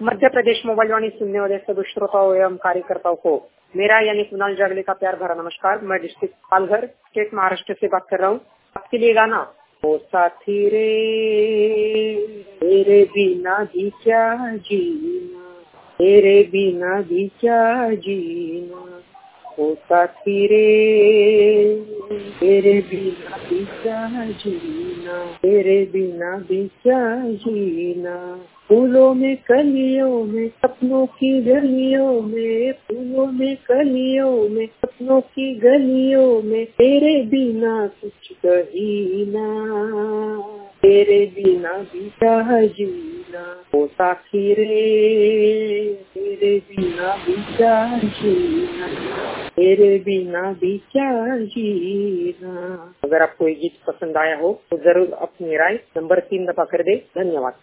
Madhya Pradesh mobile वाणी सुनने वाले सभी श्रोताओं एवं कार्यकर्ताओं को मेरा यानी कुणाल जागले का प्यार भरा नमस्कार। मैं डिस्ट्रिक्ट पालघर स्टेट महाराष्ट्र से बात कर रहा हूँ। आपके लिए गाना ओ साथी रे तेरे बिना भी क्या जीना, तेरे बिना भी क्या जीना, ओ साथी रे तेरे बिना भी क्या जीना, तेरे बिना भी क्या जीना। फूलों में कलियों में सपनों की गलियों में, फूलों में कलियों में सपनों की गलियों में, तेरे बिना कुछ कहीना, तेरे बिना भी क्या जीना, ओ साथी रे तेरे बिना भी क्या जीना, तेरे बिना भी क्या जीना। अगर आपको ये गीत पसंद आया हो तो जरूर अपनी राय नंबर 3 दबा कर दे। धन्यवाद।